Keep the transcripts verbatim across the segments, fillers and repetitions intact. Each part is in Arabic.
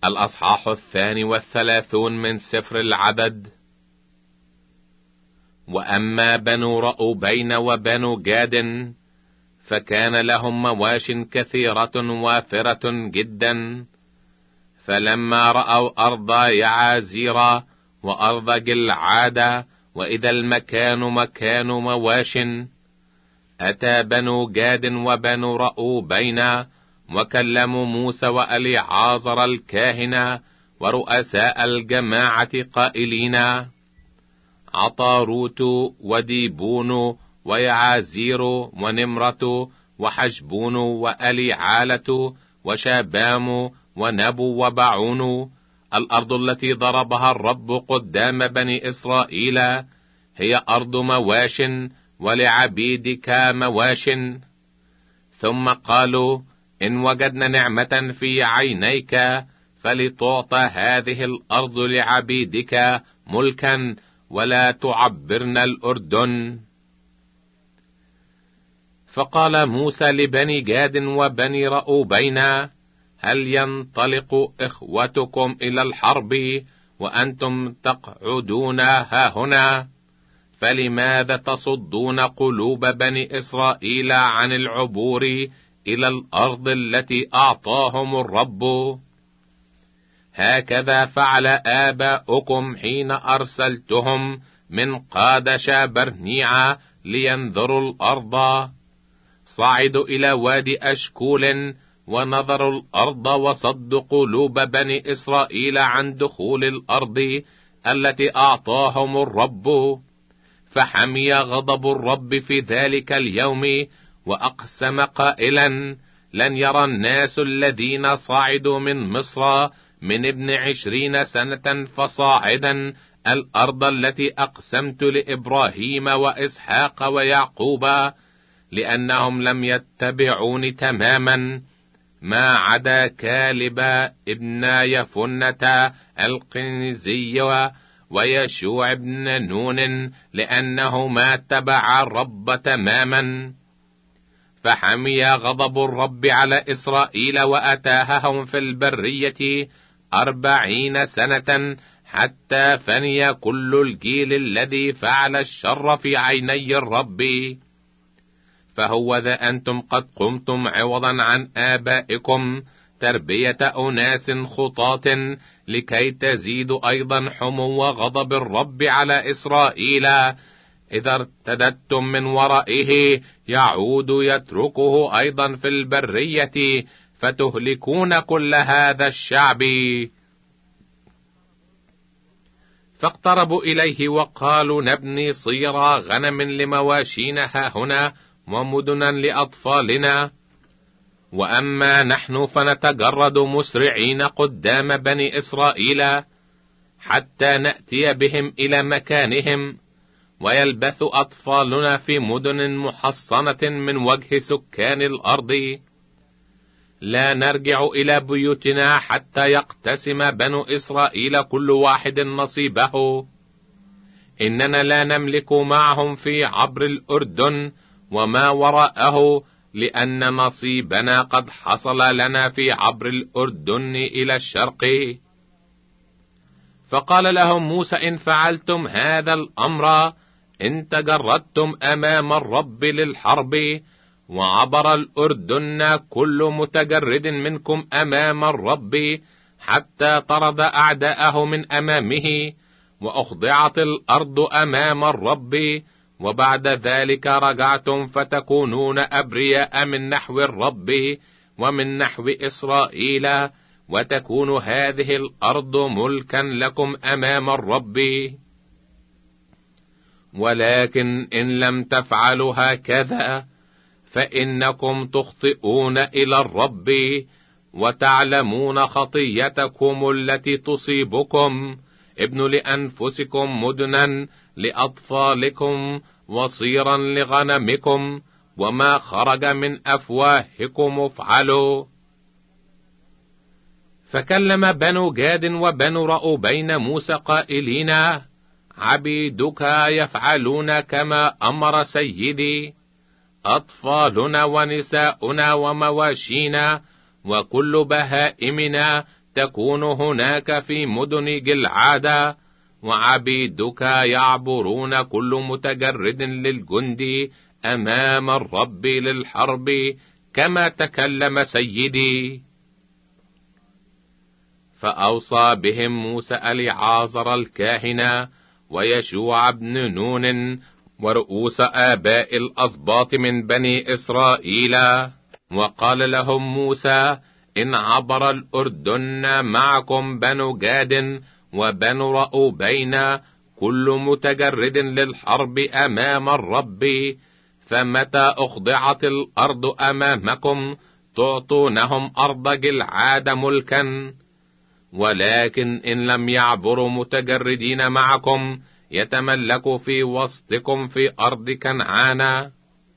الأصحاح الثاني والثلاثون من سفر العدد. وأما بنو رأوبين وبنو جاد فكان لهم مواش كثيرة وافرة جدا، فلما رأوا أرض يعازيرا وأرض جلعاد وإذا المكان مكان مواش، أتى بنو جاد وبنو رأوبين وكلموا موسى وأليعازر الكاهن ورؤساء الجماعة قائلين: عطاروت وديبون ويعازير ونمرة وحشبون وأليعالة وشابام ونبو وبعون، الأرض التي ضربها الرب قدام بني إسرائيل هي أرض مواش ولعبيدك مواش. ثم قالوا: إن وجدنا نعمة في عينيك فلتعطى هذه الأرض لعبيدك ملكا ولا تعبرنا الأردن. فقال موسى لبني جاد وبني رأوبين: هل ينطلق إخوتكم إلى الحرب وأنتم تقعدون هاهنا؟ فلماذا تصدون قلوب بني إسرائيل عن العبور إلى الأرض التي أعطاهم الرب؟ هكذا فعل آباؤكم حين أرسلتهم من قادش برنيع لينظروا الأرض. صعدوا إلى وادي أشكول ونظروا الأرض وصدوا قلوب بني إسرائيل عن دخول الأرض التي أعطاهم الرب، فحمي غضب الرب في ذلك اليوم وأقسم قائلا: لن يرى الناس الذين صعدوا من مصر من ابن عشرين سنة فصاعدا الأرض التي أقسمت لإبراهيم وإسحاق ويعقوب، لأنهم لم يتبعوني تماما، ما عدا كالب ابن يفنة القنزي ويشوع ابن نون، لأنه ما اتبع الرب تماما. فحمي غضب الرب على إسرائيل وأتاههم في البرية أربعين سنة حتى فني كل الجيل الذي فعل الشر في عيني الرب. فهو ذا أنتم قد قمتم عوضا عن آبائكم تربية أناس خطاة لكي تزيدوا أيضا حمو غضب الرب على إسرائيل. إذا ارتدتم من ورائه يعود يتركه أيضا في البرية فتهلكون كل هذا الشعب. فاقتربوا إليه وقالوا: نبني صيرا غنم لمواشينا هنا ومدنا لأطفالنا، وأما نحن فنتجرد مسرعين قدام بني إسرائيل حتى نأتي بهم إلى مكانهم، ويلبث أطفالنا في مدن محصنة من وجه سكان الأرض. لا نرجع إلى بيوتنا حتى يقتسم بنو إسرائيل كل واحد نصيبه. إننا لا نملك معهم في عبر الأردن وما وراءه، لأن نصيبنا قد حصل لنا في عبر الأردن إلى الشرق. فقال لهم موسى: إن فعلتم هذا الأمر، إن تجردتم أمام الرب للحرب وعبر الأردن كل متجرد منكم أمام الرب حتى طرد أعداءه من أمامه، وأخضعت الأرض أمام الرب، وبعد ذلك رجعتم فتكونون أبرياء من نحو الرب ومن نحو إسرائيل، وتكون هذه الأرض ملكا لكم أمام الرب. ولكن إن لم تفعلوا هكذا فإنكم تخطئون إلى الرب، وتعلمون خطيتكم التي تصيبكم. ابنوا لأنفسكم مدنا لأطفالكم وصيرا لغنمكم، وما خرج من أفواهكم افعلوا. فكلم بنو جاد وبنو رأوبين موسى قائلين: عبيدك يفعلون كما أمر سيدي، أطفالنا ونساؤنا ومواشينا وكل بهائمنا تكون هناك في مدن جلعاد، وعبيدك يعبرون كل متجرد للجند أمام الرب للحرب، كما تكلم سيدي. فأوصى بهم موسى اليعازر الكاهن ويشوع بن نون ورؤوس آباء الأسباط من بني إسرائيل، وقال لهم موسى: إن عبر الأردن معكم بنو جاد وبنو رأوبين كل متجرد للحرب أمام الرب، فمتى أخضعت الأرض أمامكم تعطونهم أرض جلعاد ملكا، ولكن إن لم يعبروا متجردين معكم يتملكوا في وسطكم في أرض كنعان.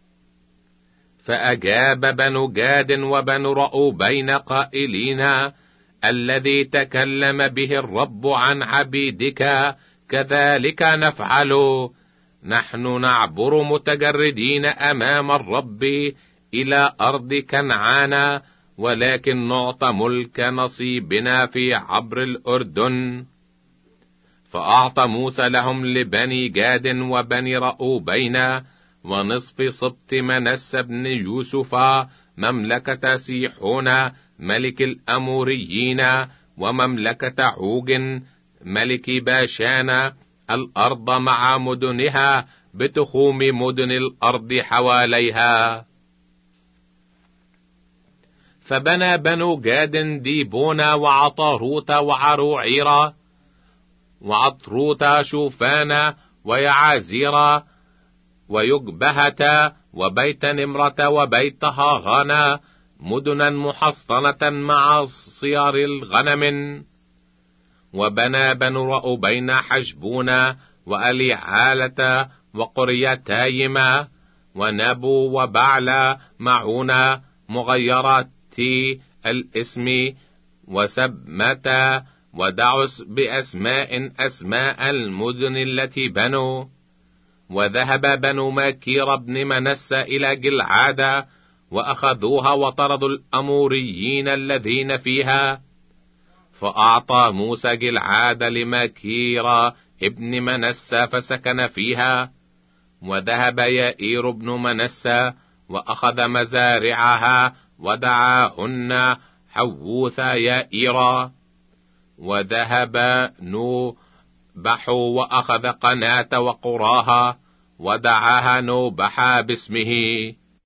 فأجاب بنو جاد وبنو رأوبين قائلين: الذي تكلم به الرب عن عبيدك كذلك نفعل، نحن نعبر متجردين أمام الرب إلى أرض كنعان، ولكن نعطى ملك نصيبنا في عبر الأردن. فأعطى موسى لهم لبني جاد وبني رأوبين ونصف سبط منسى بن يوسف مملكة سيحون ملك الأموريين، ومملكة عوج ملك باشان، الأرض مع مدنها بتخوم مدن الأرض حواليها. فبنى بنو جاد ديبون وعطاروت وعروعيرا وعطروت شوفان ويعازيرا ويجبهة وبيت نمرة وبيت هاغانا، مدنا محصنة مع صيار الغنم. وبنى بنو رأوبين حشبون وأليعالة وقريتايما ونبو وبعلا معونا مغيرات الاسم وسبمة ودعس بأسماء أسماء المدن التي بنوا. وذهب بنو ماكير بن منسى إلى جلعاد وأخذوها وطردوا الأموريين الذين فيها. فأعطى موسى جلعاد لماكير ابن منسى فسكن فيها. وذهب يائير بن منسى وأخذ مزارعها ودعاهن حووث يائيرا. وذهب نوبح وأخذ قناة وقراها ودعاها نوبح باسمه.